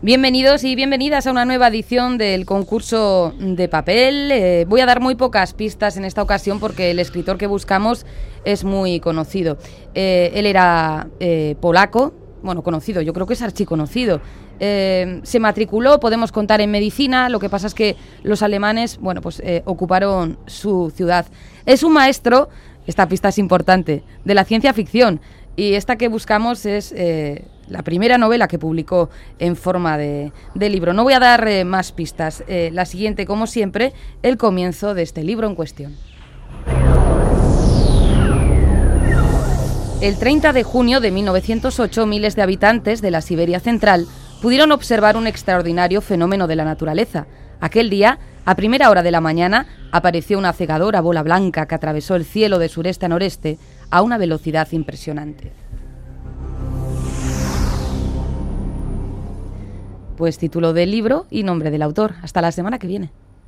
Bienvenidos y bienvenidas a una nueva edición del concurso de papel. Voy a dar muy pocas pistas en esta ocasión porque el escritor que buscamos es muy conocido. Él era polaco, bueno, conocido, yo creo que es archiconocido. Se matriculó, podemos contar, en medicina. Lo que pasa es que los alemanes, bueno, pues ocuparon su ciudad. Es un maestro, esta pista es importante, de la ciencia ficción. Y esta que buscamos es la primera novela que publicó en forma de libro. No voy a dar más pistas. La siguiente, como siempre, el comienzo de este libro en cuestión. El 30 de junio de 1908, miles de habitantes de la Siberia central pudieron observar un extraordinario fenómeno de la naturaleza. Aquel día, a primera hora de la mañana, apareció una cegadora bola blanca que atravesó el cielo de sureste a noreste a una velocidad impresionante. Pues título del libro y nombre del autor. Hasta la semana que viene.